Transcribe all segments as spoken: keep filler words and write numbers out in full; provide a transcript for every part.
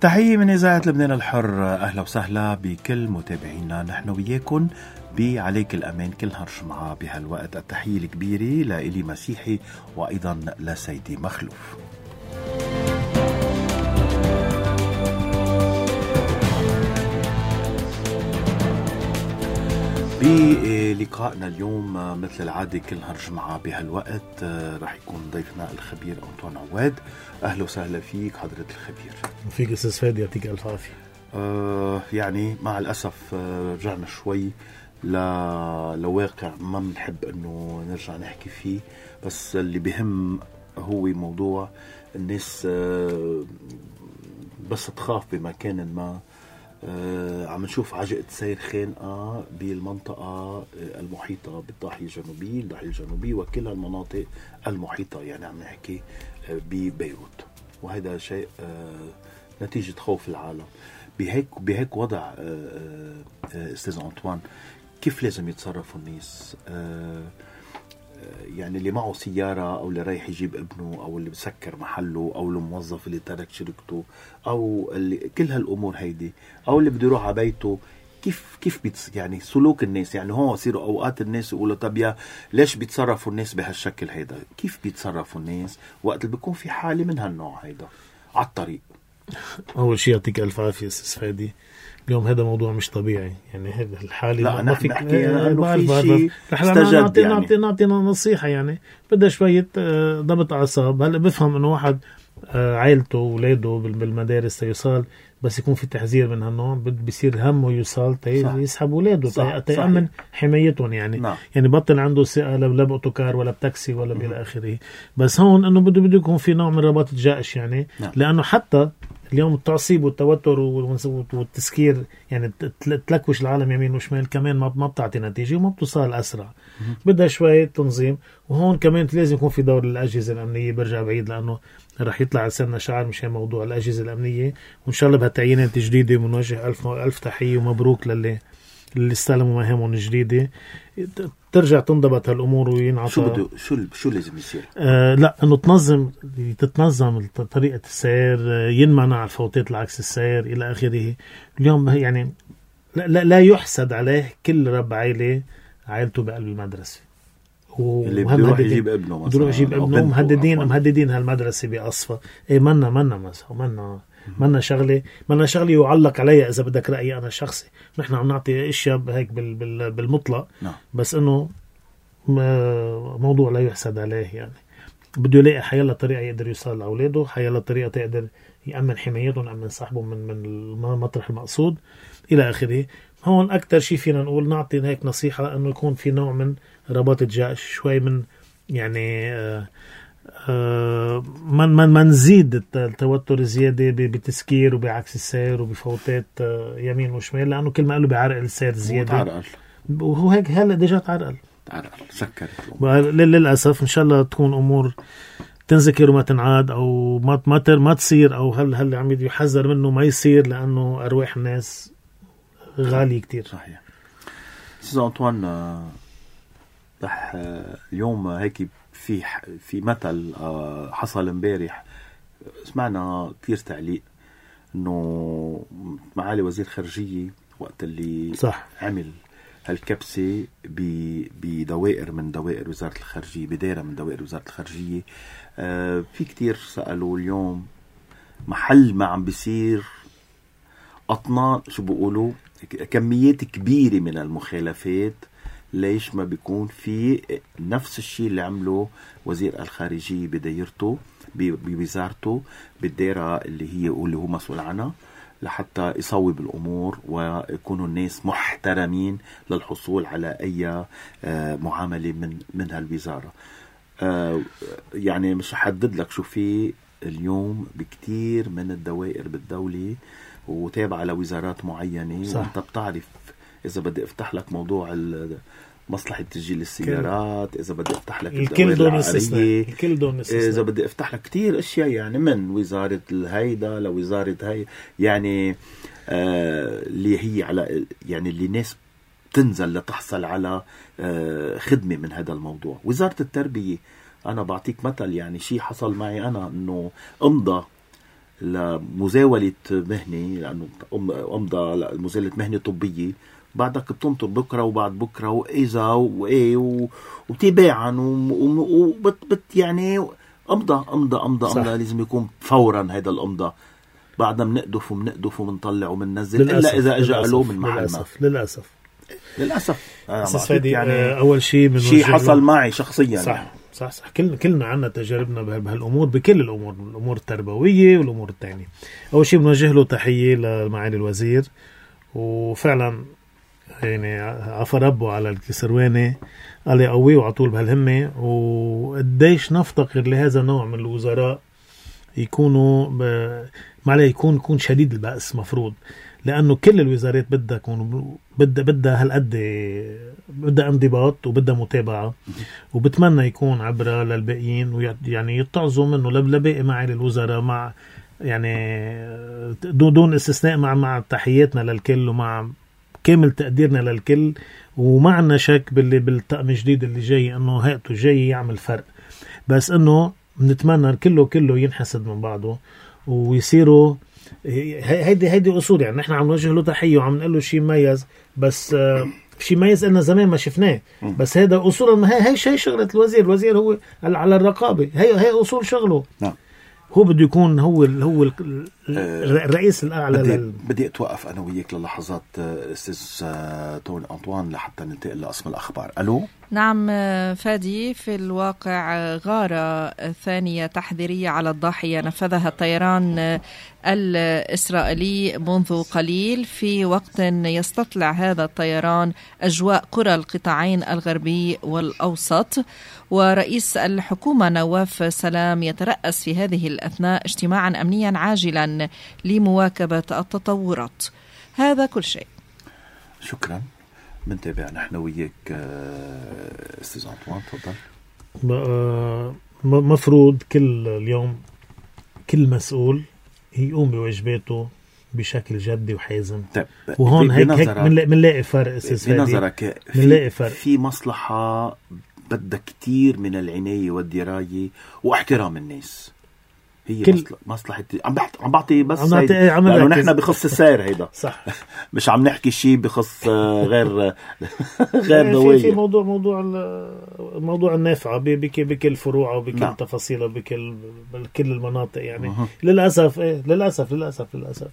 تحية من إذاعة لبنان الحر. أهلا وسهلا بكل متابعينا، نحن وياكم بعليك الأمان كل نهار جمعة بهالوقت. التحية الكبيرة لإلي مسيحي وأيضا لسيدي مخلوف. بلقائنا اليوم مثل العادة كل نهار جمعة بهالوقت رح يكون ضيفنا الخبير أنطوان عواد. أهلا وسهلا فيك حضرة الخبير. فيك أستاذ فادي، يعطيك ألف عافية. آه يعني مع الأسف رجعنا شوي ل... لواقع ما بنحب أنه نرجع نحكي فيه، بس اللي بهم هو موضوع الناس آه بس تخاف بمكان ما. آه عم نشوف عجقة سير خانقة بالمنطقة المحيطة بالضاحية الجنوبية الضاحية الجنوبية وكل المناطق المحيطة، يعني عم نحكي آه ببيروت، وهذا شيء آه نتيجة خوف العالم. بهيك بهيك وضع آه آه استاذ أنطوان، كيف لازم يتصرفوا الناس؟ آه يعني اللي معه سيارة أو اللي رايح يجيب ابنه أو اللي بسكر محله أو الموظف اللي ترك شركته أو اللي كل هالأمور هيدي، أو اللي بده يروح على بيته، كيف كيف بيتص يعني سلوك الناس؟ يعني هون يصيروا أوقات الناس يقولوا طب يا ليش بيتصرفوا الناس بهالشكل هيدا؟ كيف بيتصرفوا الناس وقت اللي بيكون في حالة من هالنوع هيدا على الطريق؟ أول شيء يعطيك ألف عافية أستاذ فادي. اليوم هذا موضوع مش طبيعي، يعني هذا الحالة لا ما فيك نحكي انه في شيء استجد، نعطي يعني. نعطي نعطينا نصيحة، يعني بدها شوية ضبط أعصاب. هلا بفهم إنه واحد عائلته وولاده بالمدارس يوصل، بس يكون في تحذير من هالنوع بيصير همه يوصل يسحب ولاده تأمن حمايتهم، يعني نعم. يعني بطل عنده ثقة لا بأوتوكار ولا بتاكسي ولا بإلى آخره. بس هون إنه بده بده يكون في نوع من رباط الجأش، يعني نعم. لأنه حتى اليوم التعصيب والتوتر والتسكير يعني تلكوش العالم يمين وشمال كمان ما بتعطي نتيجة وما بتوصل أسرع. بدها شوية تنظيم، وهون كمان لازم يكون في دور الأجهزة الأمنية. برجع بعيد لأنه رح يطلع لسنا شعر مشان موضوع الأجهزة الأمنية، وإن شاء الله بهالتعيينات الجديدة ونوجه ألف ألف تحية ومبروك للي اللي استلموا مهامهم الجديدة. ترجع تنضبط هالأمور وينعطى. شو بده شو شو لازم يصير؟ آه لا إنه تنظم تتنظم طريقة السير، ينمنع الفوتات العكس السير إلى آخره. اليوم يعني لا, لا, لا يحسد عليه كل رب عائلة عائلته بقلب المدرسة، اللي بده يروح يجيب ابنه مثلا بده يجيب ابنه مهددين مهددين هالمدرسة بأصفى. إيه منا منا مثلا منا منا شغلة منا شغلة يعلق عليها إذا بدك رأيي أنا الشخصي. نحن عم نعطي إشياء هيك بال بال بالمطلق نعم. بس إنه موضوع لا يحسد عليه، يعني بده يلاقي حيالله طريقة يقدر يوصل لأولاده، حيالله طريقة تقدر يأمن حمايتهم، يأمن صاحبهم من من المطرح المقصود إلى آخره. هون أكتر شيء فينا نقول نعطي هيك نصيحة إنه يكون في نوع من رباط الجأش، شوي من يعني آه آه من من من نزيد التوتر زيادة بتسكير وبعكس السير وبفوتات آه يمين وشمال، لأنه كل ما قالوا بعرقل السير زيادة وهو هيك هلا ديجا تعرقل تعرقل سكر. للأسف إن شاء الله تكون أمور تنذكر وما تنعاد أو ما ما ما تصير، أو هل هل عم يحذر منه ما يصير، لأنه أرواح الناس غالي كتير. صحيح. أستاذ أنطوان، رح اليوم هيك في في مثل حصل امبارح، سمعنا كتير تعليق إنه معالي وزير خارجية وقت اللي صح. عمل هالكبسة بدوائر من دوائر وزارة الخارجية، بدائرة من دوائر وزارة الخارجية. آه في كتير سألوا اليوم محل ما عم بيصير أطنان شو بيقولوا كميات كبيرة من المخالفات، ليش ما بيكون في نفس الشيء اللي عمله وزير الخارجية بدايرته بوزارته بالدائرة اللي هي اللي هو مسؤول عنها، لحتى يصوب الأمور ويكونوا الناس محترمين للحصول على أي معاملة من من هالوزارة. يعني مش حدد لك شو في اليوم بكتير من الدوائر بالدولة وتابعة لوزارات معينة، وانت بتعرف إذا بدي افتح لك موضوع مصلحة تسجيل السيارات، إذا بدي افتح لك الدوائر العقارية، إذا بدي افتح لك كتير أشياء، يعني من وزارة الهيدا لوزارة هاي، يعني آه اللي هي على يعني اللي ناس تنزل لتحصل على آه خدمة من هذا الموضوع. وزارة التربية، أنا بعطيك مثل، يعني شيء حصل معي أنا، إنه أمضى لمزاولة مهنة، لأنه أمضى مزاولة مهنة طبية، بعدك بتنطر بكرة وبعد بكرة وإذا وإيه وتباعا وبت يعني أمضى أمضى أمضى أمضى لازم يكون فورا هذا الأمضى. بعدنا بنقدف وبنقدف وبنطلع وبننزل إلا إذا أجا له من محل. للأسف للأسف للأسف آه يعني آه أول شيء شيء حصل معي شخصيا. صح يعني. صح صح كلنا كلنا عنا تجاربنا بهالأمور، بكل الأمور، الأمور التربوية والأمور التانية. أول شيء بنوجه له تحية لمعالي الوزير، وفعلا يعني عفى ربه على الكسرواني، قال يقويه وعطول بهالهمة. وقديش نفتقر لهذا النوع من الوزراء يكونوا ما عليه يكون يكون شديد البأس مفروض، لأنه كل الوزارات بدها يكون بدها بدها هالقد بدها انضباط وبدها متابعة، وبتمنى يكون عبرة للباقيين، ويعني يتعظوا منه لباقي معالي الوزراء، مع يعني دون استثناء، مع مع تحياتنا للكل ومع كامل تقديرنا للكل، ومعنا شك باللي بالطقم الجديد اللي جاي انه هيئته جاي يعمل فرق، بس انه بنتمنى كله كله ينحسد من بعضه ويصيروا هيدي هيدي اصول. يعني نحن عم نوجه له تحيه وعم نقول له شيء مميز، بس آه شيء مميز لنا زمان ما شفناه، بس هذا اصول. هي هي شيء شغله الوزير، الوزير هو على الرقابه، هي هي اصول شغله. نعم. هو بده يكون هو هو الرئيس الاعلى. بدي, لل... بدي اتوقف انا وياك للحظات استاذ تون انطوان لحتى ننتقل لقسم الاخبار. الو. نعم فادي، في الواقع غارة ثانية تحذيرية على الضاحية نفذها الطيران الإسرائيلي منذ قليل، في وقت يستطلع هذا الطيران أجواء قرى القطاعين الغربي والأوسط. ورئيس الحكومة نواف سلام يترأس في هذه الأثناء اجتماعا أمنيا عاجلا لمواكبة التطورات. هذا كل شيء. شكرا. بنتابع نحن وياك استاذ أنطوان. تفضل. مفروض كل اليوم كل مسؤول يقوم بواجباته بشكل جدي وحازم. وهون هيك هيك بنلاقي فرق استاذ فادي. بنظرك في, في مصلحة بدها كتير من العناية والدراية واحترام الناس، هي كل... مصلحة. عم بحط عم بعطي بس عم بعطي لأنه نحن بخص السير هيدا صح مش عم نحكي شيء بخص غير غير دوية. في موضوع موضوع الموضوع النافعة بكل بكل فروعه وبكل نعم. تفاصيله بكل بكل المناطق يعني أه. للأسف إيه للأسف للأسف للأسف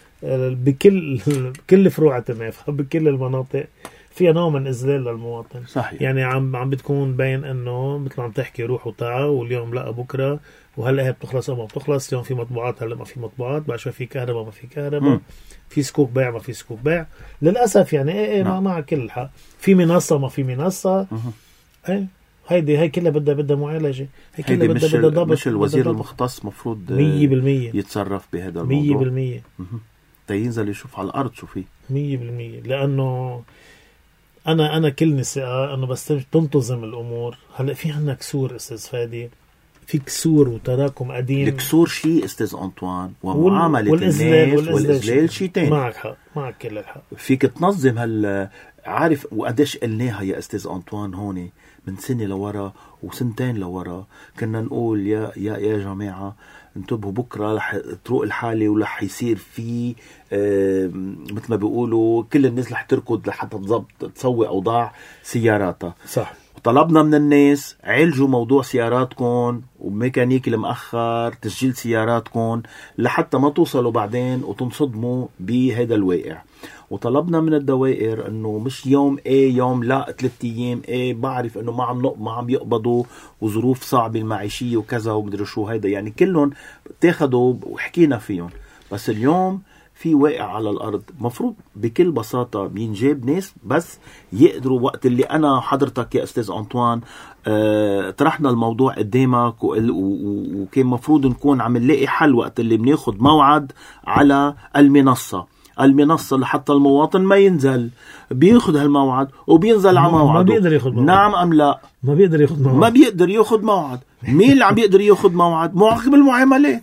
بكل كل فروعة النافعة بكل المناطق فيها نوع من إذلال للمواطن. صحيح. يعني عم عم بتكون باين إنه مثل عم تحكي روح وطاعة، واليوم لا بكرة، وهلا هي بتخلص أو ما بتخلص. اليوم في مطبوعات هلا ما في مطبوعات، بعد شوي في كهرباء ما في كهرباء، في سكوك بيع ما في سكوك بيع. للأسف يعني إيه إيه نعم. مع كل الحق في منصة ما في منصة. إيه هيدي هي كلها بدها بدها معالجة، هي كلها بدها بدها ضبط. مش الوزير المختص مفروض مية بالمية يتصرف بهذا الموضوع مية بالمية تينزل يشوف على الأرض شو فيه مية بالمية. لأنه أنا أنا كل نساء أنه بس تنتظم الأمور. هلأ في عنا كسور أستاذ فادي، في كسور وتراكم قديم. الكسور شيء أستاذ أنطوان، ومعاملة والإزلال الناس والإزلال شيء تاني. معك حق، معك كل الحق. فيك تنظم هال عارف وقديش قلناها يا أستاذ أنطوان هوني من سنة لورا وسنتين لورا، كنا نقول يا يا يا جماعة انتبهوا بكرة رح تروق الحالة ورح يصير في آه مثل ما بيقولوا كل الناس رح تركض لحتى تضبط تسوي أوضاع سياراتها. صح. طلبنا من الناس عالجوا موضوع سياراتكم وميكانيكي المأخر تسجيل سياراتكم لحتى ما توصلوا بعدين وتنصدموا بهذا الواقع. وطلبنا من الدوائر انه مش يوم ايه يوم لا ثلاث ايام ايه، بعرف انه ما عم ما عم يقبضوا وظروف صعبة المعيشية وكذا ومدري شو هيدا، يعني كلهم تاخدوا وحكينا فيهم. بس اليوم في واقع على الأرض مفروض بكل بساطة بينجاب ناس بس يقدروا. وقت اللي أنا حضرتك يا أستاذ أنطوان اه طرحنا الموضوع قدامك وكان مفروض نكون عم نلاقي حل وقت اللي بناخد موعد على المنصة المنصة لحتى المواطن ما ينزل بياخد هالموعد وبينزل على موعده. ما بيقدر ياخد موعد. نعم أم لا؟ ما بيقدر ياخد موعد. ما بيقدر ياخد موعد. مين اللي عم بيقدر ياخد موعد؟ معقب المعاملات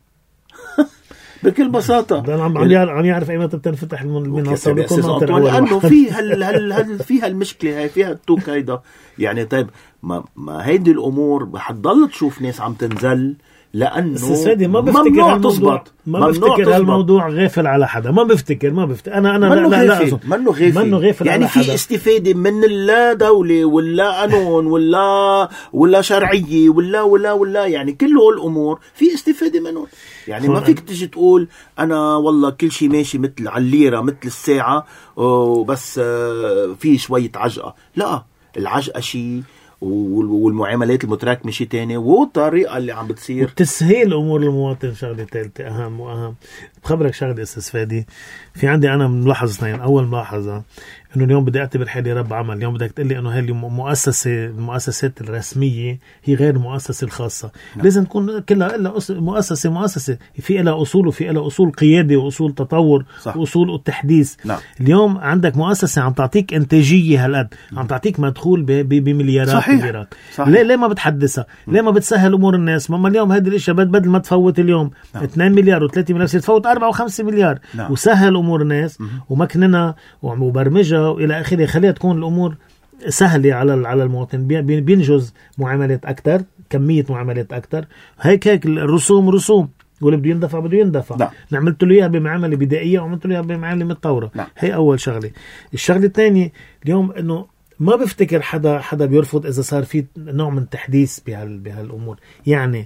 بكل بساطة. عم عم يعرف ايمتى بتنفتح المنصة لأنه في هال هال هال فيها المشكلة هاي فيها التوك هيدا يعني. طيب ما ما هيدي الأمور حتضل تشوف ناس عم تنزل لانه ما ممنوع تزبط، ما بفتكر هالموضوع غافل على حدا، ما بفتكر ما بفتكر انا انا منه لا لا غافل منه غافل, منه غافل يعني في حدا. استفاده من لا دوله ولا قانون ولا ولا شرعيه ولا ولا ولا يعني كل هول الامور في استفاده منهم. يعني ما فيك تجي تقول انا والله كل شيء ماشي مثل على الليره مثل الساعه وبس في شويه عجقه. لا، العجقه شيء والمعاملات المتراكمة شيء تاني، والطريقة اللي عم بتصير تسهيل أمور المواطن شغلة ثالثة أهم وأهم. بخبرك شغلة أستاذ فادي، في عندي أنا ملاحظ اثنين. أول ملاحظة إنه اليوم بدي أعتبر حالي رب عمل. اليوم بدك تقول لي إنه هاي المؤسسة المؤسسات الرسمية هي غير المؤسسة الخاصة. نعم. لازم تكون كلها إلا مؤسسة مؤسسة في إلها أصول وفي إلها أصول قيادة وأصول تطور. صح. وأصول التحديث. نعم. اليوم عندك مؤسسة عم تعطيك إنتاجية هالقد، عم تعطيك مدخول بمليارات مليارات. ليه ليه ما بتحدثها؟ ليه ما بتسهل أمور الناس؟ ما اليوم هذه الأشياء بدل ما تفوت اليوم نعم. اثنين مليار وثلاثة مليار تفوت أربعة وخمسة مليار. نعم. وسهل أمور الناس ومكننا ومبرمجة وإلى آخره، خليها تكون الأمور سهلة على على المواطن، بينجز معاملات أكتر، كمية معاملات أكتر. هيك هيك الرسوم رسوم واللي بده يندفع بده يندفع. نعم. نعملت له إياها بمعاملة بدائية وعملت له إياها بمعاملة متطورة. نعم. هي أول شغلة. الشغلة الثانية اليوم إنه ما بفتكر حدا حدا بيرفض إذا صار في نوع من تحديث بهال بهالأمور. يعني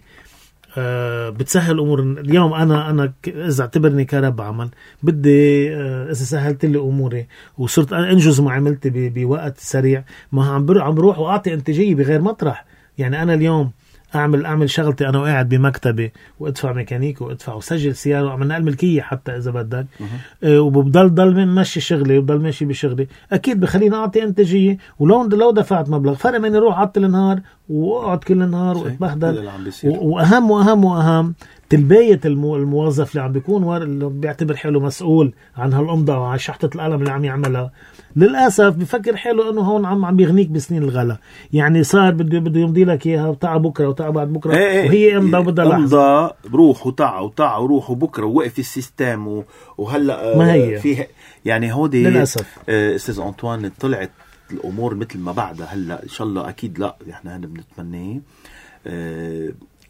آه بتسهل أمور. اليوم أنا أنا إذا اعتبرني كرب عمل بدي آه إذا سهلت لي أموري وصرت أنجز معاملتي بوقت سريع، ما عم بروح عم بروح وأعطي إنتاجية بغير مطرح. يعني أنا اليوم أعمل أعمل شغلتي أنا وقاعد بمكتبي وأدفع ميكانيك وأدفع وسجل سيارة وأعمل نقل ملكية حتى إذا بدك أه وبضل ضل ماشي شغلي وبضل ماشي بشغلي، أكيد بخليني أعطي إنتاجية. ولو لو دفعت مبلغ فرق من أروح عطل النهار وأقعد كل النهار وأتبهدل. وأهم وأهم وأهم تلبية الموظف اللي عم بيكون اللي بيعتبر حاله مسؤول عن هالأمضة وعن شحطة القلم اللي عم يعملها، للأسف بفكر حاله إنه هون عم عم بيغنيك بسنين الغلا. يعني صار بده بده يمضي لك إياها وتع بكرة وتع بعد بكرة. ايه وهي امضى وبدها لحظة امضى بروح وتع وتع وروح وبكرة ووقف السيستم وهلا ما هي فيه يعني هودي للأسف. آه استاذ أنطوان طلعت الأمور مثل ما بعدها هلا إن شاء الله أكيد. لا إحنا هنا بنتمنى آه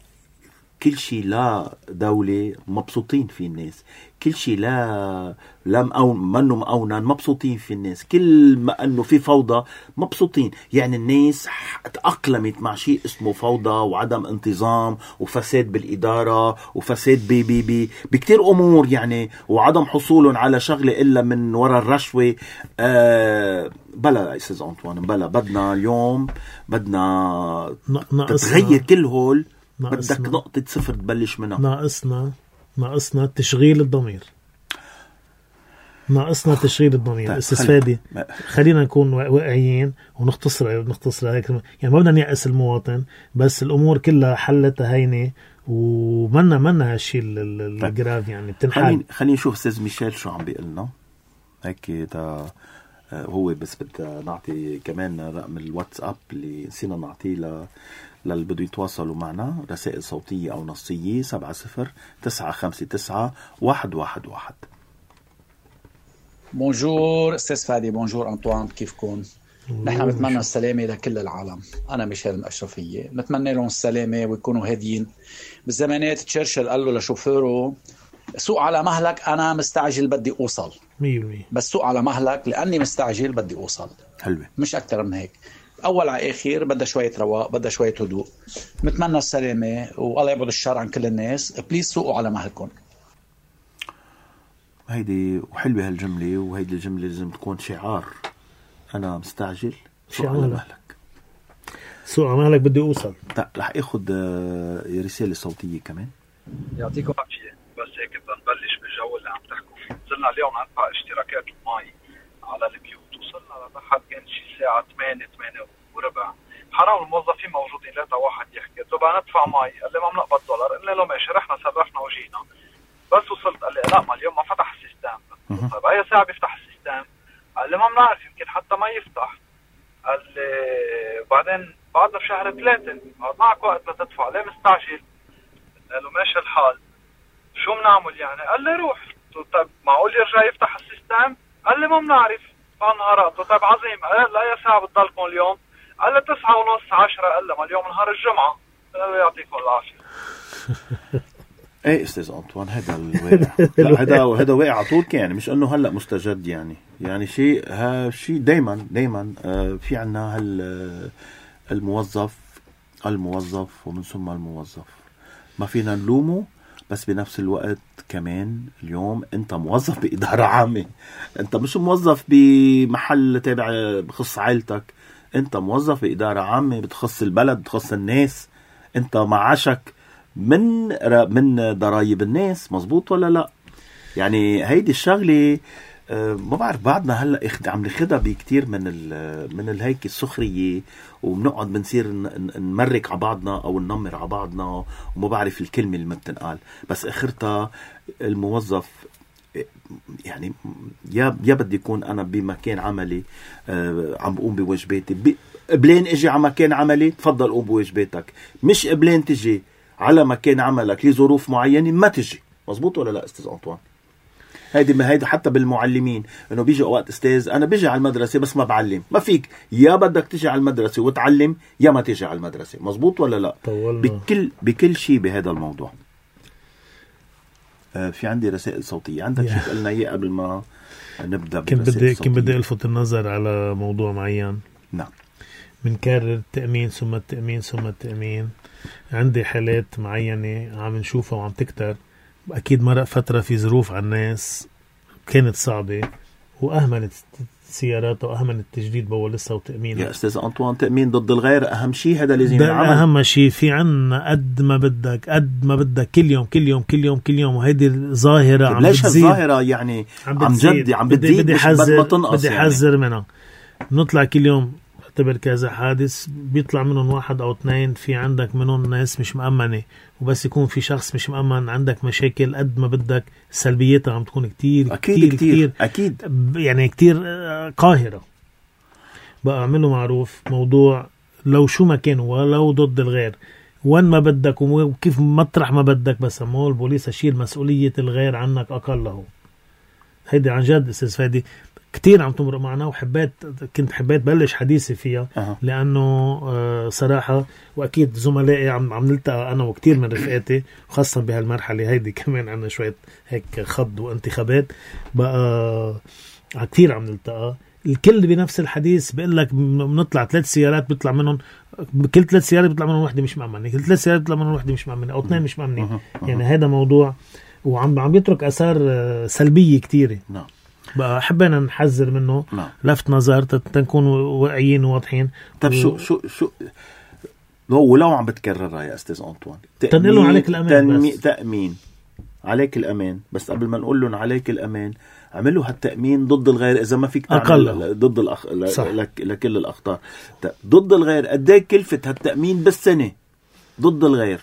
كل شيء لا دولة مبسوطين في الناس، كل شيء لا لا مقون منه مقونا مبسوطين في الناس، كل ما انه في فوضى مبسوطين. يعني الناس تأقلمت مع شيء اسمه فوضى وعدم انتظام وفساد بالإدارة وفساد بي بي بي بكتير أمور يعني، وعدم حصولهم على شغلة إلا من وراء الرشوة. آه بلا أستاذ أنطوان بلا بدنا اليوم بدنا تتغير كل هول. بدك نقطة صفر تبلش منها. ناقصنا ناقصنا تشغيل الضمير. ناقصنا تشغيل الضمير. استاذ فادي خلينا نكون واقعيين ونختصر نختصر هيك. يعني ما بدنا نيأس المواطن، بس الأمور كلها حلتها هينة ومنا منا هالشيء الجراف يعني بتنحل. خلينا خلينا نشوف استاذ ميشيل شو عم بيقلنا هيك. ده هو بس بدنا نعطي كمان رقم الواتساب اللي نسينا نعطيه ل للي بده يتواصلوا معنا، رسائل صوتية أو نصية سبعة صفر تسعة خمسة تسعة واحد واحد واحد. بونجور أستاذ فادي، بونجور أنطوان، كيفكم؟ نحن بنتمنى السلامة لكل العالم. أنا ميشيل الأشرفية، بنتمنى لهم السلامة ويكونوا هاديين. بالزمانات تشرشل قال له لشوفيره سوق على مهلك، أنا مستعجل بدي أوصل مية بالمية، بس سوق على مهلك لأني مستعجل بدي أوصل. حلوة، مش أكتر من هيك. أول على آخر بدها شوية رواق، بدها شوية هدوء. نتمنى السلامة والله يبعد الشر عن كل الناس. بليز سوقوا على مهلكم. هيدي وحلوة هالجملة، وهيدي الجملة لازم تكون شعار. أنا مستعجل سوق على مهلك. سوق على مهلك بدي أوصل. لا رح أخذ رسالة صوتية كمان. يعطيكم عافية. بس هيك بدنا نبلش بالجو اللي عم تحكوا فيه. صرنا اليوم ندفع اشتراكات المي على البيوت، وصلنا لتحت كان شي الساعة ثمانية ثمانية وربع. حرام الموظفين موجودين لا واحد يحكي تبع ندفع مي، قال لي ما بنقبض دولار. قلنا له ماشي، رحنا صرفنا وجينا. بس وصلت قال لي لا ما اليوم ما فتح السيستم. طيب اي ساعة بيفتح السيستم؟ قال لي ما بنعرف يمكن حتى ما يفتح. قال لي بعدين بعدنا في شهر ثلاثة بعد معك وقت لتدفع، ليه مستعجل؟ قلنا له ماشي الحال، شو بنعمل يعني؟ قال لي روح. طيب معقول يرجع يفتح السيستم؟ قال لي ما بنعرف. فانهارت. طيب عظيم. قال لا يا ساعة بتضلكم اليوم؟ قال لي تسعة ونص عشرة. قال لي ما اليوم نهار الجمعة. الله يعطيكم العافيه. ايه استاذ انطوان هذا الواقع. لا هذا هذا واقع على طول كان، مش انه هلا مستجد يعني يعني شيء ها شيء دائما دائما آه في عنا هال الموظف الموظف ومن ثم الموظف ما فينا نلومه، بس بنفس الوقت كمان اليوم انت موظف بإدارة عامة، انت مش موظف بمحل تابع بخص عائلتك، انت موظف بإدارة عامة بتخص البلد بتخص الناس، انت معاشك من من ضرائب الناس، مزبوط ولا لا؟ يعني هيدي الشغلة أه ما بعرف بعدنا هلا عم ناخدها بكتير من ال من الهيك السخرية، وبنقعد بنصير نمرك على بعضنا او ننمر على بعضنا، وما بعرف الكلمة اللي ما بتنقال، بس اخرتها الموظف يعني يا يا بدي يكون انا بمكان عملي أه عم بقوم بواجباتي، قبلين اجي على مكان عملي تفضل قوم بواجباتك، مش قبلين تجي على مكان عملك لظروف معينة ما تجي، مزبوط ولا لا استاذ أنطوان؟ هيدي ما هيدي حتى بالمعلمين، انه بيجي اوقات استاذ انا بيجي على المدرسة بس ما بعلم، ما فيك يا بدك تجي على المدرسة وتعلم يا ما تجي على المدرسة، مزبوط ولا لا؟ طولنا. بكل بكل شيء بهذا الموضوع. آه في عندي رسائل صوتية، عندك شيء قلنا اياه قبل ما نبدأ بالرسائل الصوتية؟ كنت بدي الفت النظر على موضوع معين. نعم. بنكرر التأمين ثم التأمين ثم التأمين. عندي حالات معينة عم نشوفها وعم تكتر، أكيد مرق فترة في ظروف على الناس كانت صعبة وأهملت سياراتها وأهملت التجديد بولسها وتأمين. يا أستاذ أنطوان تأمين ضد الغير أهم شيء، هذا لازم يعمل. أهم شيء في عنا قد ما بدك قد ما بدك كل يوم كل يوم كل يوم كل يوم، وهيدي الظاهرة عم ليش الظاهرة يعني عم, عم جد عم بتزيد، بدي حذر بدي حذر يعني. منها. نطلع كل يوم اعتبر كذا حادث بيطلع منهم واحد او اثنين، في عندك منهم ناس مش مأمنة، وبس يكون في شخص مش مأمن عندك مشاكل قد ما بدك سلبياتها عم تكون كتير أكيد كتير, كتير, كتير أكيد يعني كتير قاهرة. بقى اعمله معروف موضوع لو شو ما كان ولو ضد الغير وين ما بدك وكيف مطرح ما بدك، بس مو البوليس اشيل مسؤولية الغير عنك أقله. هيدي عن جد استاذ فادي كتير عم تمرق معنا، وحبيت كنت حبيت بلش حديثي فيها أه. لأنه آه صراحة وأكيد زملائي عم عم نلتقى أنا وكتير من رفقاتي، وخاصة بهالمرحلة هيدي كمان عنا شوية هيك خض وانتخابات بقى آه كتير عم نلتقى، الكل بنفس الحديث بيقول لك بنطلع ثلاث سيارات بيطلع منهم كل ثلاث سيارات بيطلع منهم واحدة مش مأمنة، كل ثلاث سيارات بيطلع منهم واحدة مش مأمنة أو اثنين مش مأمنين أه. أه. يعني هذا موضوع وعم عم يترك أثار سلبية كتيرة. نعم. بقى حبينا نحذر منه. نعم. لفت نظر تنكون واعيين وواضحين. طب و... شو شو شو لو ولو عم بتكررها يا استاذ أنطوان، تنقلوا عليك الأمان تنمي... بس. تأمين عليك الأمان، بس قبل ما نقول لهم عليك الأمان عملوا هالتأمين ضد الغير إذا ما فيك تعمل ضد الأخ... لك... لكل الأخطار ضد الغير. قديه كلفة هالتأمين بالسنة ضد الغير؟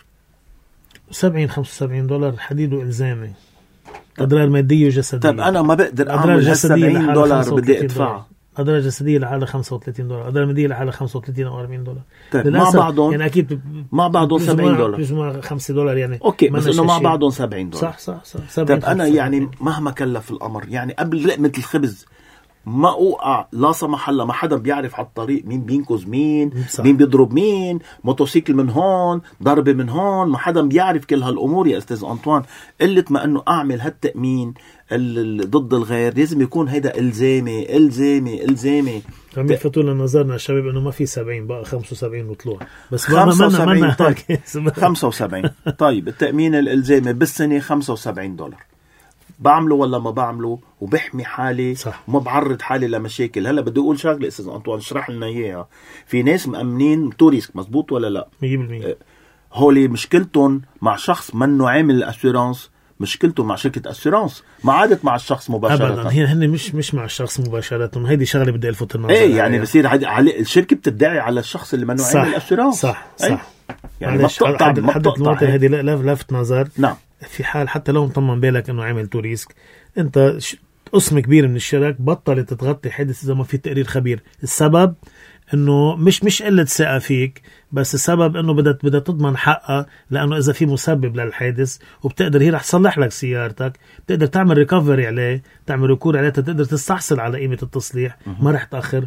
سبعين خمسة وسبعين دولار حديد وإلزامي، أضرار مادية وجسدية. طب أنا ما بقدر أعمل سبعين دولار بدي أدفع. أضرار جسدية لحالة خمسة وثلاثين دولار، أضرار مادية لحالة خمسة وثلاثين أو أربعين دولار. طيب مع بعضهم يعني أكيد مع بعضهم سبعين دولار بيجمع خمسة دولار يعني. أوكي بس إنه مع بعضهم سبعين دولار. صح صح صح. طب أنا يعني مهما كلف الأمر يعني قبل لقمة الخبز ما أوقع لا سمح الله، ما حدا بيعرف على الطريق مين بينقذ مين صح. مين بيضرب مين، موتوسيكل من هون ضربة من هون، ما حدا بيعرف كل هالأمور يا أستاذ أنطوان. قلت ما أنه أعمل هالتأمين ضد الغير لازم يكون هيدا إلزامي إلزامي إلزامي. عم يفتوا لنا نظرنا الشباب إنه ما في سبعين بقى خمسة وسبعين وطلوع بس خمسة وسبعين. طيب خمسة وسبعين. طيب التأمين الإلزامي بالسنة خمسة وسبعين دولار بعمله ولا ما بعمله وبحمي حالي صح. وما بعرض حالي لمشاكل. هلا بدي اقول شغله استاذ أنطوان اشرح لنا اياها. في ناس مأمنين توريسك مزبوط ولا لا؟ مية بالمية. هولي مشكلتهم مع شخص منه عامل الاسيرانس، مشكلته مع شركه اسيرانس ما عادت مع الشخص مباشره. ابدا هي هن مش مش مع الشخص مباشره. هيدي شغله بدي الفت النظر. ايه يعني بصير على الشركه بتدعي على الشخص اللي منه عامل الاسيرانس. صح صح, صح. يعني ما بتقطع ما بتقطع هذه لفت نظر. نعم. في حال حتى لو مطمن بالك انه عامل توريسك، انت قسم كبير من الشرك بطلت تغطي حادث اذا ما في تقرير خبير. السبب انه مش مش قله ثقه فيك، بس السبب انه بدها بدها تضمن حقها، لانه اذا في مسبب للحادث وبتقدر هي رح تصلح لك سيارتك، بتقدر تعمل ريكفري عليه، تعمل ركور عليه، تقدر تستحصل على قيمه التصليح، ما رح تاخر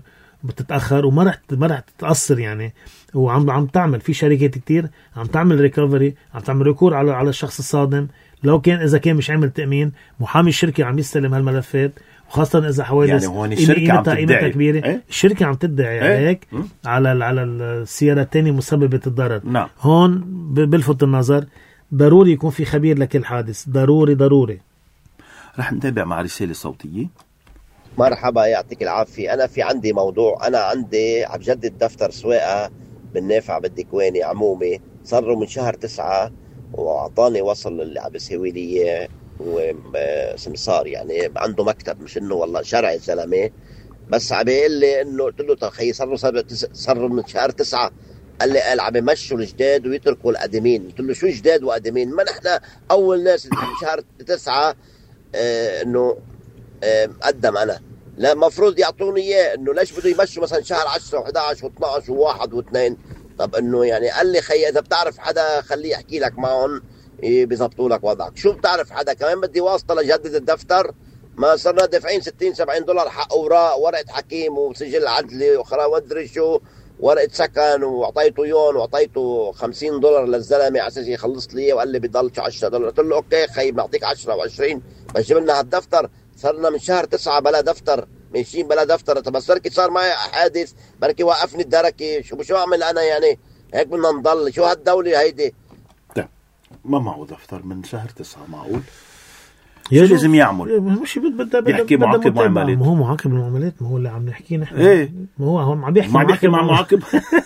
بتتاخر وما رح ما رح تتاثر يعني. وعم عم تعمل في شركات كتير عم تعمل ريكفري، عم تعمل ريكور على على الشخص الصادم. لو كان اذا كان مش عامل تامين، محامي الشركه عم يستلم هالملفات، وخاصه اذا حوادث يعني هون الشركه عم تدعي كبيره. ايه؟ الشركه عم تدعي ايه؟ عليك م? على على السياره الثانيه مسببه الضرر. نعم. هون بلفت النظر ضروري يكون في خبير لكل حادث، ضروري ضروري. رح نتابع مع رساله صوتيه. مرحبا يعطيك العافيه. انا في عندي موضوع، انا عندي عم جدد دفتر سواقه بالنافع بالدكواني عمومي، صار له من شهر تسعة واعطاني وصل اللي عم بيسوي لي وسمسار، يعني عنده مكتب، مش انه والله شرعي الزلمه، بس عم بيقول لي انه قلت له تخيل صار له صار من شهر تسعة. قال لي قال عم يمشوا الجداد ويتركوا القديمين. قلت له شو جداد وقديمين؟ ما نحن اول ناس من شهر تسعة اه انه اه قدم انا، لا المفروض يعطوني اياه. انه ليش بده يمشوا مثلا شهر عشرة وإحدى عشر واثني عشر وواحد واثنين؟ طب انه يعني قال لي خي اذا بتعرف حدا خليه يحكي لك معهم بيزبطوا لك وضعك. شو بتعرف حدا؟ كمان بدي واسطه لجدد الدفتر، ما صرنا دافعين ستين سبعين دولار حق اوراق، ورقه حكيم وسجل عدلي وخرا ودري شو، ورقه سكن، واعطيته يون واعطيته خمسين دولار للزلمه على اساس يخلص لي، وقال لي بضل عشرة دولار. قلت له اوكي خي بنعطيك عشرة وعشرين بس جيب لنا هالدفتر. صرنا من شهر تسعة بلا دفتر، ماشيين بلا دفتر. طب بس بركي صار معي حادث، بركي وقفني الدركه، شو شو اعمل انا يعني؟ هيك بدنا نضل؟ شو هالدوله هيدي؟ ما معه دفتر من شهر تسعة، معقول؟ شو لازم يعمل؟ مش بده يحكي معاقب معاملات. ما هو معاقب المعاملات، ما هو اللي عم نحكي نحن. ايه ما هو هون عم بيحكي ما بيحكي مع معاقب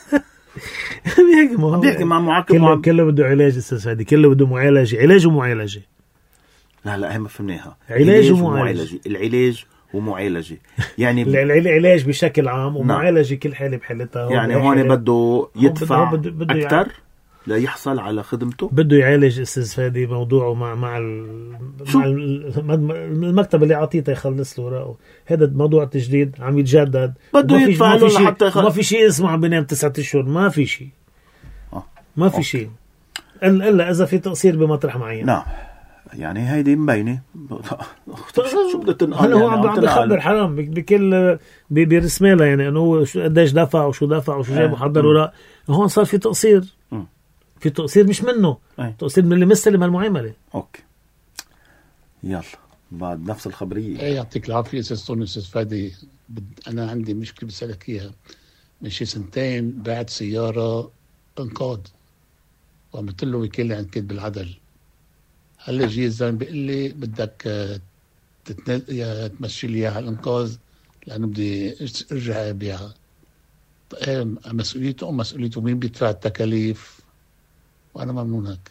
عم بيحكي مع معاقب. كله كله بده علاج استاذ فادي، كله بده معالجه، علاج ومعالجه. لا لا هي ما فهمناها. علاج ومعالجه، العلاج ومعالجه يعني العلاج بشكل عام ومعالجه كل حاله بحالتها. يعني هون بده يدفع اكثر لا يحصل على خدمته، بده يعالج استاذ فادي موضوعه مع مع مع المكتب اللي عطيته يخلص له اوراقه. هذا موضوع التجديد عم يتجدد، بده يدفع له لحتى يخ... ما في شيء اسمه عم بينام تسعة اشهر، ما في شيء آه. ما في شيء الا اذا في تقصير بمطرح معين. نعم يعني هيدي مبينه. شو بدها تنقل؟ هلا هو عم بخبر حرام بكل برسمالها يعني انه هو قديش دفع وشو دفع وشو جاب وحضر اوراق. هون صار في تقصير، م. في تقصير مش منه، أي. تقصير من اللي مستلم المعامله. اوكي يلا بعد نفس الخبريه. ايه يعطيك العافيه استاذ طوني. استاذ فادي انا عندي مشكله بسالك اياها. من شي سنتين بعت سياره انقاذ وعملت له وكاله عند كاتب العدل. هلا جي الزلمه بيقول لي بدك تتنقل تمشي لي اياها الانقاذ لانه بدي ارجع ابيعها. ايه مسؤوليته او مسؤوليته مين بيدفع التكاليف؟ وانا ممنون هيك.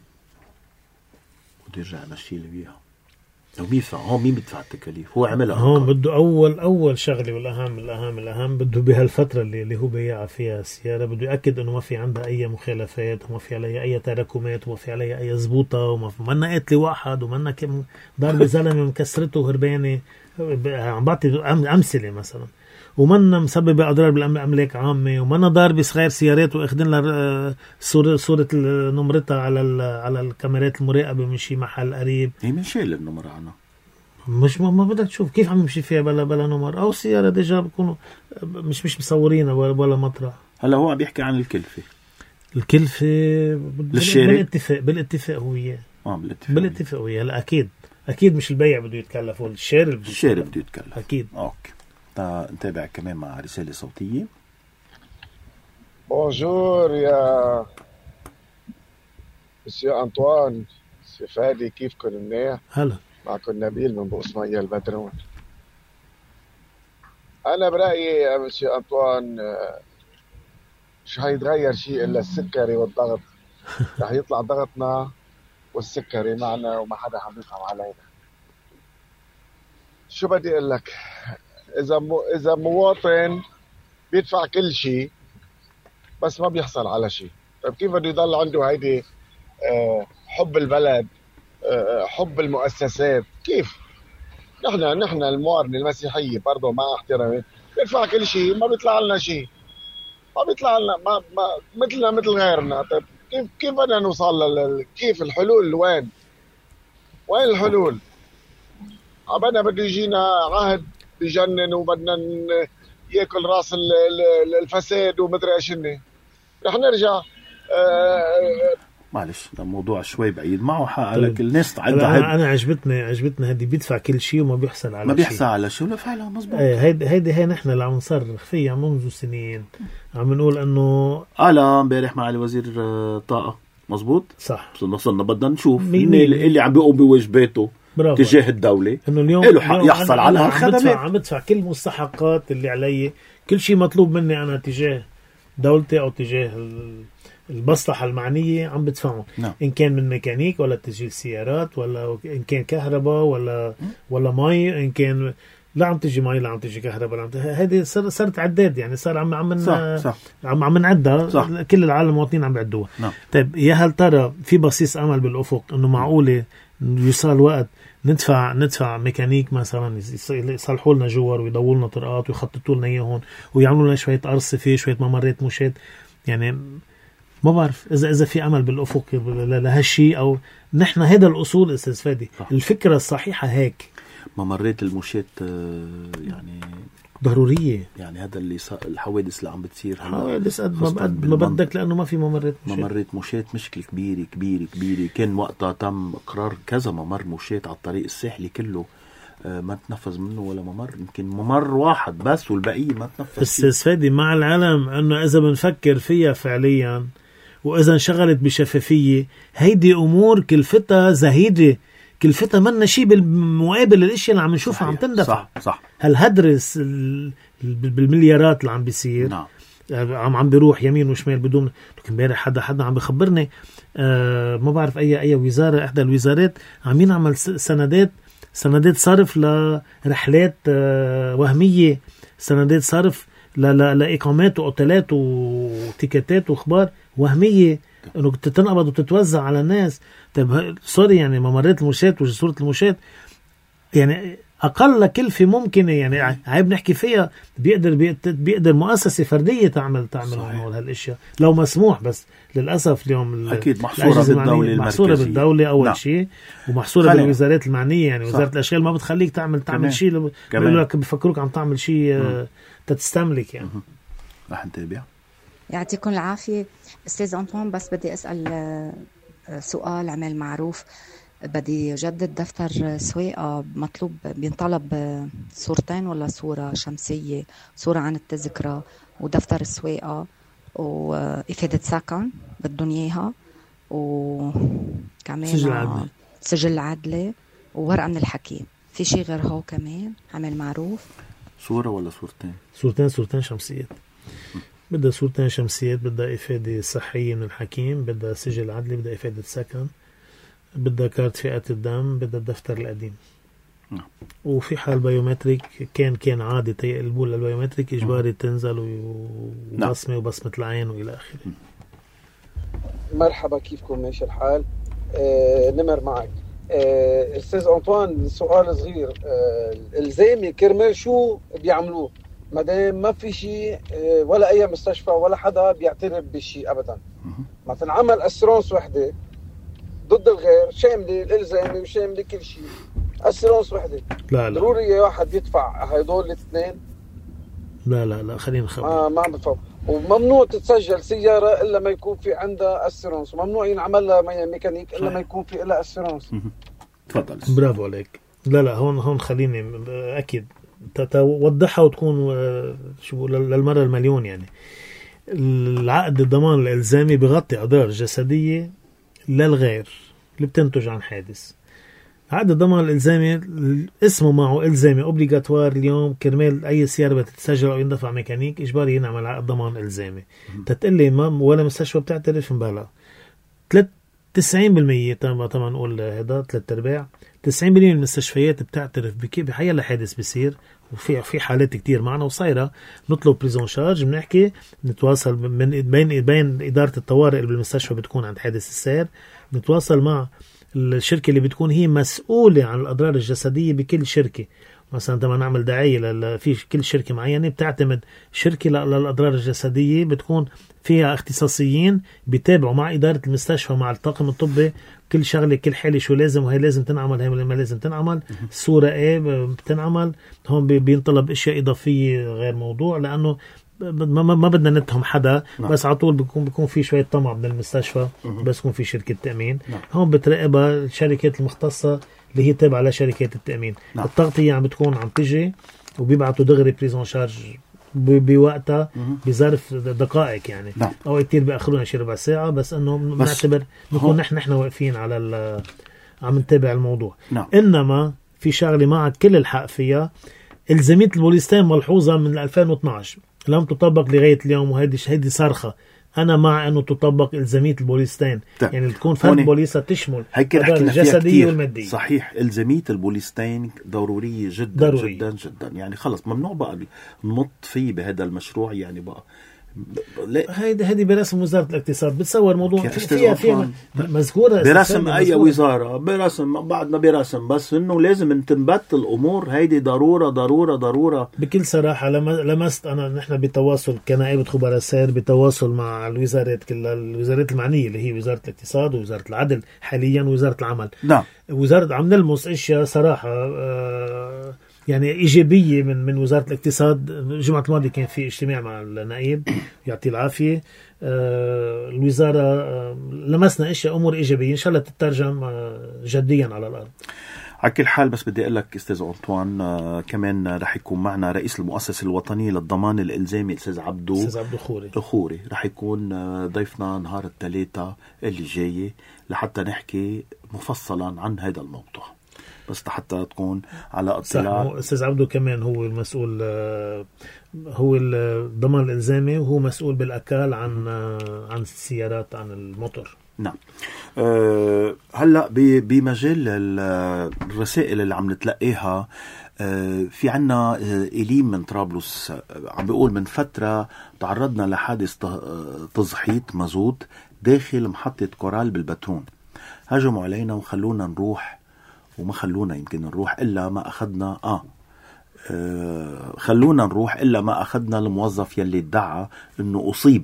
بده يرجع يمشي لي اياها. لو مين يدفع؟ هون مين بيدفع التكاليف؟ هو عملها هون. بده اول اول شغله والاهم الاهم الاهم بده بهالفتره اللي اللي هو بيع فيها السياره بده ياكد انه ما في عندها اي مخالفات وما في عليها اي تراكمات وما في عليها اي زبوطه وما في منا قتل واحد ومنا كم ضرب زلمه مكسرته وهربانه. عم بعطي امثله مثلا. ومنا مسببه اضرار بالاملاك عامه ومنا ضاربه صغير سيارات واخذين لها صوره صوره نمرتها على على الكاميرات المراقبه من شي محل قريب. هي من شيل النمره عنها مش ما, ما بدك تشوف كيف عم يمشي فيها بلا بلا نمر او سياره ديجا بيكونوا مش مش مصورينها ولا مطرح. هلا هو عم بيحكي عن الكلفه. الكلفه للشارع بالاتفاق بالاتفاق هو وياه. اه بالاتفاق بالاتفاق وياه. هلا اكيد اكيد مش البيع بده يتكلف ولا الشارع بده الشارع بده يتكلف اكيد. اوكي نتابع كمان مع رسالة صوتية. بونجور يا مسيو أنطوان سي فادي، كيفكم منيح؟ هلا معكم نبيل من بوسمية البدرون. أنا برأيي يا مسيو أنطوان مش هيتغير شيء إلا السكري والضغط. رح يطلع ضغطنا والسكري معنا وما حدا عم يفهم علينا. شو بدي أقول لك؟ إذا مو إذا مواطن بيدفع كل شيء بس ما بيحصل على شيء، طيب كيف بده يضل عنده هيدي أه حب البلد، أه حب المؤسسات؟ كيف؟ نحن نحن المواطن المسيحية برضه مع احترامي بيدفع كل شيء ما بيطلع لنا شيء، ما بيطلع لنا ما ما مثلنا مثل غيرنا. طيب كيف كيف بدنا نوصل لل كيف الحلول؟ وين وين الحلول؟ بدنا بده يجينا عهد بجنن وبدنا ياكل راس الفساد ومدري ايش هني. رح نرجع آه معلش الموضوع شوي بعيد معه حق طيب. لك الناس عندها انا انا عجبتني عجبتني هذه بيدفع كل شيء وما بيحصل على ما شيء. بيحصل على شيء ولا فعلا مزبوط. هيدي هيدي هي نحن اللي عم نصرخ فيها منذ سنين، عم نقول انه قال امبارح مع الوزير طاقه مزبوط صح. وصلنا بدنا نشوف اللي, اللي عم بيقوم بواجباته تجاه الدولة انه اليوم له حق يحصل على هالخدمات. عم بدفع كل المستحقات اللي علي، كل شيء مطلوب مني انا تجاه دولتي او تجاه المصلحة المعنية عم بدفعهم. نعم. إن كان من ميكانيك ولا تسجيل سيارات ولا إن كان كهرباء ولا ولا مي، إن كان لا عم تجي مي لا عم تجي كهرباء، عم هذه صار صارت عداد يعني، صار عم عم صح صح. عم عم نعدها كل العالم المواطنين عم بيعدوها. نعم. طيب يا هل ترى في بصيص امل بالافق انه معقوله يوصل وقت ندفع ندفع ميكانيك مثلا يصلحوا لنا جوار ويضووا لنا طرقات ويخططوا لنا اياهم ويعملوا لنا شويه ارصفه شويه ممرات مشات؟ يعني ما بعرف اذا اذا في امل بالافق لهالشيء او نحن هذا الاصول. استاذ فادي صح. الفكره الصحيحه هيك ممرات المشات يعني ضروريه، يعني هذا اللي صار الحوادث اللي عم بتصير حوادث قد ما قد ما بدك لانه ما في ممرات مشات. ممرات مشات مشكله كبيره كبيره كبيره. كان وقتها تم اقرار كذا ممر مشات على الطريق الساحلي كله، ما تنفذ منه ولا ممر، يمكن ممر واحد بس والبقيه ما تنفذ. استاذ فادي مع العلم انه اذا بنفكر فيها فعليا واذا انشغلت بشفافيه هيدي امور كلفتها زهيده، كلفتها منا شيء بالمقابل الاشياء اللي عم نشوفها عم تندفع. صح صح. هالهدرس بالمليارات اللي عم بيصير. نعم. عم عم بيروح يمين وشمال بدون. امبارح حدا حدا عم بخبرني آه ما بعرف اي اي وزاره، احدى الوزارات عم ينعمل سندات سندات صرف لرحلات آه وهميه، سندات صرف لاقامات واوتيلات وتيكتات واخبار وهميه انه تنقبض وتتوزع على الناس. طيب سوري يعني ممرات المشاة وجسورة المشاة يعني اقل كلفه ممكنه، يعني عيب نحكي فيها. بيقدر بيقدر مؤسسه فرديه تعمل تعمل هالاشياء لو مسموح، بس للاسف اليوم اكيد محصوره بالدوله محصوره بالدوله اول نعم. شيء، ومحصوره بالوزارات المعنيه. يعني وزاره الاشغال ما بتخليك تعمل تعمل شيء، بيقولوا لك بفكروك عم تعمل شيء تتستملك. يعني رح نتابع. يعطيكم العافيه استاذ أنطوان، بس بدي اسال سؤال عمل معروف. بدي جدد دفتر سواقة، مطلوب بينطلب صورتين ولا صورة شمسية، صورة عن التذكرة ودفتر السواقة وإفادة سكن بدهم إياها، وكمان سجل عدلي سجل عدلي وورقة من الحكيم. في شيء غير هو كمان عمل معروف؟ صورة ولا صورتين؟ صورتين صورتين شمسيات. بدها صورتين شمسيات، بدها إفادة صحية من الحكيم، بدها سجل عدلي، بدها إفادة سكن، بدها كارت فئة الدم، بدها الدفتر القديم. نعم. وفي حال بايومتريك كان كان عادي تيقلبوا للبايومتريك إجباري تنزل وبصمة نعم. وبصمة العين وإلى آخره. مرحبا، كيفكم؟ ماشي الحال؟ آه، نمر معك. آه، أستاذ أنطوان، سؤال صغير. آه، الزامي كرمال شو بيعملوه؟ مادام ما في شيء ولا اي مستشفى ولا حدا بيعترف بالشيء ابدا. ما تنعمل اسيرونس وحده ضد الغير، شامله الالزامي وشامله كل شيء، اسيرونس وحده. لا لا ضروري واحد يدفع هدول الاثنين. لا لا لا خلينا نخبر. ما ما بفهم. وممنوع تتسجل سياره الا ما يكون في عندها اسيرونس، وممنوع ينعمل لها ميكانيك الا ما يكون في لها اسيرونس. تفضل. برافو عليك. لا لا هون هون خليني اكيد توضحها وتكون شو للمرة المليون. يعني العقد الضمان الإلزامي بغطي أضرار جسدية للغير اللي بتنتج عن حادث. عقد الضمان الإلزامي اسمه معه إلزامي اوبليغاتوار اليوم، كرمال أي سيارة بتتسجل أو يندفع ميكانيك إجباري ينعمل عقد ضمان إلزامي. تتقلي ما ولا مستشفى بتعترف مبالغ. ثلاث تسعين بالمية طبعا طبعا نقول هذا ثلاث أرباع تسعين بالمية من المستشفيات بتعترف بكي بحي لحادث بيصير، وفي في حالات كتير معنا وصايرة نطلب بريزون شارج، بنحكي نتواصل من بين بين إدارة الطوارئ اللي بالمستشفى بتكون عند حادث السير، نتواصل مع الشركة اللي بتكون هي مسؤولة عن الأضرار الجسدية بكل شركة، مثلا لما نعمل دعاية في كل شركة معينة بتعتمد شركة للأضرار الجسدية بتكون فيها اختصاصيين بيتابعوا مع إدارة المستشفى مع الطاقم الطبي كل شغلة كل حالة شو لازم وهي لازم تنعمل هي ما لازم تنعمل الصورة ايه بتنعمل هون بينطلب اشياء اضافية غير موضوع لانه ما, ما بدنا نتهم حدا نعم. بس على طول بيكون بيكون في شوية طمع من المستشفى بس يكون في شركة تأمين نعم. هون بتراقبها الشركات المختصة اللي هي تابعة لشركات التأمين نعم. التغطية عم بتكون عم تجي وبيبعتوا دغري بريزون شارج بوقتها بظرف دقائق يعني نعم. او كتير بيأخرون شي ربع ساعة بس انه بنعتبر بنكون نحن نحن واقفين على عم نتابع الموضوع نعم. انما في شغلة معك كل الحق فيها الزمية البوليستين ملحوظة من ألفين واثناشر لم تطبق لغاية اليوم وهيدي هيدي صرخة أنا مع أنه تطبق إلزامية البوليستين طيب. يعني تكون فرد بوليسة تشمل الجسدية والمادية صحيح إلزامية البوليستين ضرورية جدا ضروري. جدا جدا يعني خلص ممنوع بقى نمط فيه بهذا المشروع يعني بقى هيدي هيدي برسم وزارة الاقتصاد بتصور موضوع فيها فيها مذكورة برسم أي وزارة برسم بعدنا برسم بس إنه لازم تنبت الأمور هيدي ضرورة ضرورة ضرورة بكل صراحة لمست أنا نحن بتواصل كنائبة خبراء السير بتواصل مع الوزارات كلها الوزارات المعنية اللي هي وزارة الاقتصاد ووزارة العدل حاليا ووزارة العمل نعم وزارة عم نلمس أشياء صراحة آه يعني إيجابية من من وزارة الاقتصاد. الجمعة الماضية كان في اجتماع مع النائب يعطي العافية آه الوزارة آه لمسنا أشياء أمور إيجابية إن شاء الله تترجم آه جديا على الأرض. على كل حال بس بدي أقول لك أستاذ أنطوان آه كمان رح يكون معنا رئيس المؤسسة الوطنية للضمان الإلزامي أستاذ عبدو أستاذ عبدو خوري خوري رح يكون آه ضيفنا نهار الثلاثاء اللي جاي لحتى نحكي مفصلا عن هذا الموضوع بس حتى تكون على اطلاع. أستاذ عبدو كمان هو المسؤول هو الضمان الإلزامي وهو مسؤول بالأكال عن عن السيارات عن الموتور. نعم أه هلا بمجال الرسائل اللي عم نتلقيها أه في عنا إليم من طرابلس عم بيقول من فترة تعرضنا لحادث تزحيط مازوت داخل محطة كورال بالبترون هجموا علينا وخلونا نروح وما خلونا يمكن نروح إلا ما أخذنا آه, آه خلونا نروح إلا ما أخذنا الموظف يلي ادعى إنه أصيب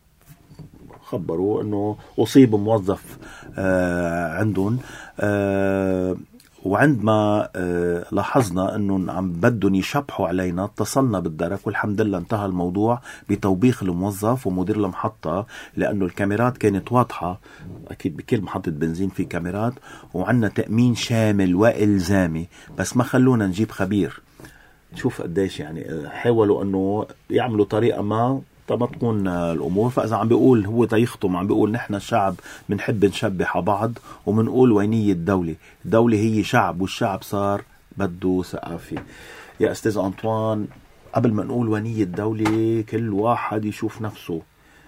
خبروا إنه أصيب موظف آه عندهم آه وعندما آه لاحظنا إنه عم بدهم يشبحوا علينا اتصلنا بالدرك والحمد لله انتهى الموضوع بتوبيخ الموظف ومدير المحطة لأنه الكاميرات كانت واضحة أكيد بكل محطة بنزين في كاميرات وعنا تأمين شامل وإلزامي بس ما خلونا نجيب خبير. شوف قديش يعني حاولوا أنه يعملوا طريقة ما ما تكون الأمور. فإذا عم بيقول هو تيخطم عم بيقول نحن الشعب بنحب نشبح على بعض ومنقول وينية الدولة الدولة هي شعب والشعب صار بده ثقافة. يا أستاذ أنطوان قبل ما نقول وينية الدولة كل واحد يشوف نفسه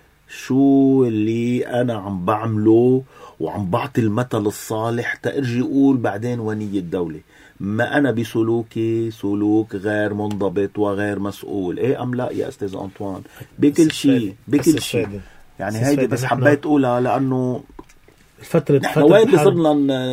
شو اللي أنا عم بعمله وعم بعطي المثل الصالح تأرجي أقول بعدين ونية الدولة ما أنا بسلوكي سلوك غير منضبط وغير مسؤول إيه أم لا يا أستاذ أنطوان بكل شيء بكل شيء يعني هيدي بس حبيت أقولها لأنه فترة نحن وين بصرنا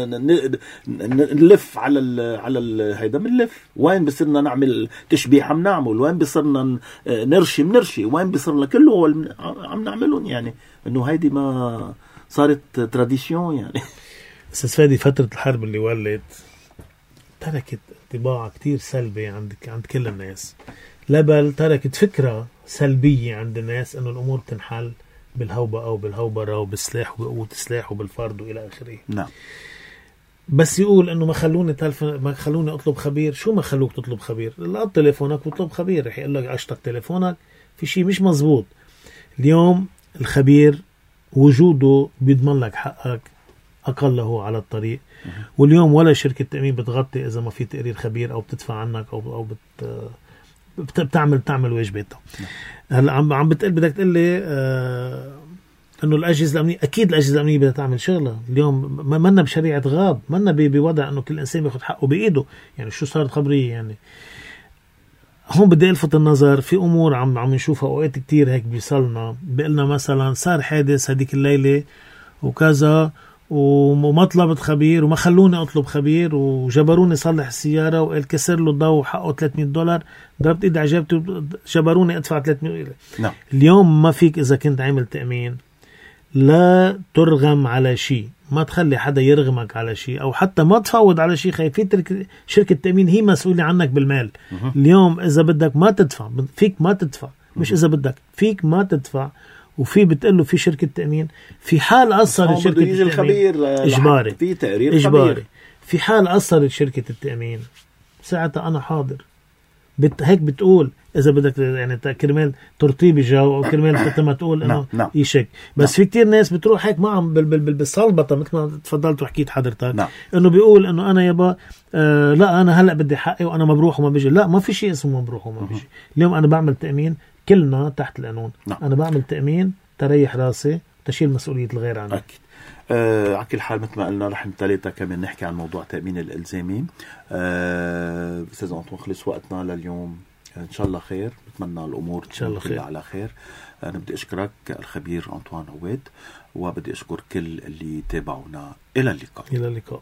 نلف على ال على ال هيدا بنلف وين بصرنا نعمل تشبيح عم نعمل وين بصرنا نرشي بنرشي وين بصرنا كله عم نعملهم يعني إنه هيدي ما صارت تراديشن يعني. أستاذ فادي فترة الحرب اللي ولت تركت انطباع كتير سلبي عندك عند كل الناس لبل تركت فكرة سلبية عند الناس إنه الأمور تنحل بالهوبة أو بالهوبرة وبالسلاح وبقوة السلاح وبالفرد وإلى آخره. نعم. بس يقول إنه ما خلوني تلف ما خلوني أطلب خبير. شو ما خلوك تطلب خبير؟ لقط تليفونك وطلب خبير رح يقول لك أشتك تليفونك في شيء مش مزبوط. اليوم الخبير وجوده بيضمن لك حقك أقله على الطريق. واليوم ولا شركة تأمين بتغطي إذا ما في تقرير خبير أو بتدفع عنك أو أو بت بتعمل بتعمل واجباتها. هلا عم عم بتقول بدك تقول لي آه انه الاجهزه الامنيه اكيد الاجهزه الامنيه بدها تعمل شغلها. اليوم ما منا بشريعه غاب منا بوضع انه كل انسان بياخذ حقه بايده. يعني شو صارت خبريه يعني هون بدي الفت النظر في امور عم عم نشوفها اوقات كتير هيك بيصلنا بيقلنا مثلا صار حادث هديك الليله وكذا وما طلبت خبير وما خلوني اطلب خبير وجبروني صلح السياره وقال كسر له الضوء حقه ثلاثمية دولار، ضربت ايدي على جيبتي جبروني ادفع ثلاثمية. نعم. اليوم ما فيك اذا كنت عامل تامين لا ترغم على شيء، ما تخلي حدا يرغمك على شيء او حتى ما تفوض على شيء. خايف في شركه تامين هي مسؤوله عنك بالمال. مه. اليوم اذا بدك ما تدفع فيك ما تدفع، مش اذا بدك فيك ما تدفع، وفي بتقول له في شركه تامين في حال اثرت شركه التامين اجباري في تقرير اجباري خبير. في حال اثرت شركه التامين ساعتها انا حاضر. بت هيك بتقول اذا بدك يعني كرمال ترطيب الجو او كرمال ما تقول انه نعم. يشك. بس نعم. في كتير ناس بتروح هيك معهم بالصلبطه مثل ما تفضلت وحكيت حضرتك. نعم. انه بيقول انه انا يابا آه لا انا هلا بدي حقي وانا مبروح وما بيجي. لا ما في شيء اسمه مبروح وما بيجي. اليوم انا بعمل تامين كلنا تحت القانون. نعم. انا بعمل تامين تريح راسي تشيل مسؤوليه الغير عني. اكيد. آه على كل حال مثل ما قلنا رح نتلاقى كمان نحكي عن موضوع تامين الالزامي. آه استاذ انطوان خلص وقتنا لليوم، ان شاء الله خير، بتمنى الامور ان شاء الله خير على خير. انا بدي اشكرك الخبير انطوان عواد، وبدي اشكر كل اللي تابعونا. الى اللقاء. الى اللقاء.